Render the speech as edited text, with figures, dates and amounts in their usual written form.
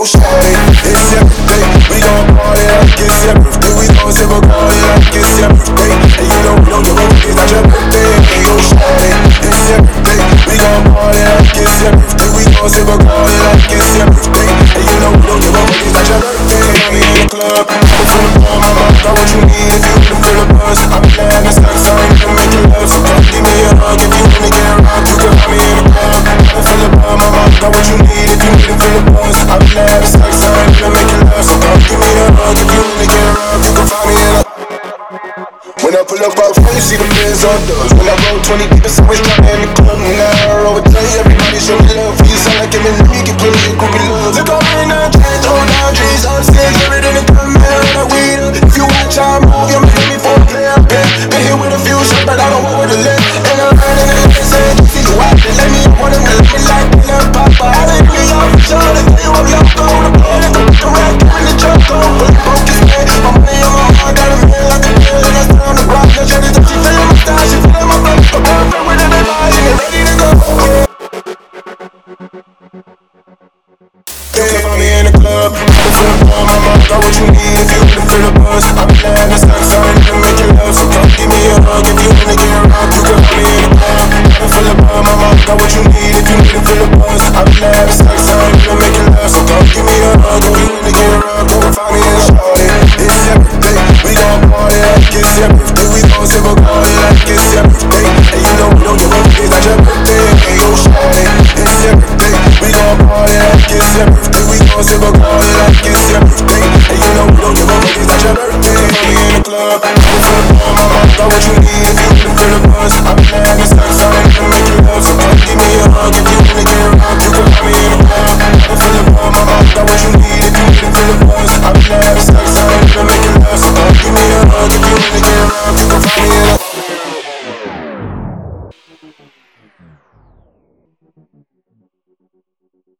yo, shawty, it's your birthday. We gon' party like it's your birthday. We gon' sip a party like it's your birthday. And you know we don't give a fuck, it's not your birthday. Hey, yo, shawty, it's your birthday. We gon' party like it's your birthday. We gon' sip a party like it's your birthday. And you know we don't give a fuck, it's not your birthday. I'm in the club, I'm feeling ball, my mom got what you need if you wanna feel the buzz. I'm glad it's like something to make you love. So come give me a hug if you wanna get rocked. You can find me in the club, I'm feeling ball, my mom got what you need if you wanna feel the buzz. I'm glad it's like something to make you love. So come give me a hug if you wanna get rocked. You can find me in the when I pull up out front, you see the Benz on doors. When I roll 20 deep, it's always drama in the club. Now I roll with everybody show me love. For you sound like him and me, get plenty of groupie love. Look over in the change, hold down trees. Upstairs, everything in the club, man, on that weed up. If you watch how I move, you may hit me for a player. Been here with a few shots, but I don't want with a lift. And I'm running in the saying, you see you out there. Let me up on them, let me like Peter Papa. I let me off for sure, they tell you I'm loco. The blood, the rack, in the truck, go. Full focus, man. My money on my heart, got a man like a pill, and that's on the block. Now Jenny, she feelin' my style, she feelin' my blood. A boyfriend with an advice, and ready to go. You can find me in the club, I'm feeling ball, my mom got what you need if you wanna feel the buzz. I'm glad it's like something to make you love. So come give me a hug if you wanna get rocked. You can find me in the club, I'm feeling ball, my mom got what you need if you wanna feel the buzz. I'm glad it's like something to make you love. So come give me a hug if you wanna get rocked. You can find me in the shawty, it's your birthday. We gon' party like it's your birthday. We gon' sip a party like it's your birthday. And you know we don't give a fuck, it's not your birthday. Hey, yo, shawty, it's your birthday. We gon' party like it's your birthday. We gon' sip a party like it's your birthday. And you know we don't give a fuck, it's not your birthday. I'm in the club.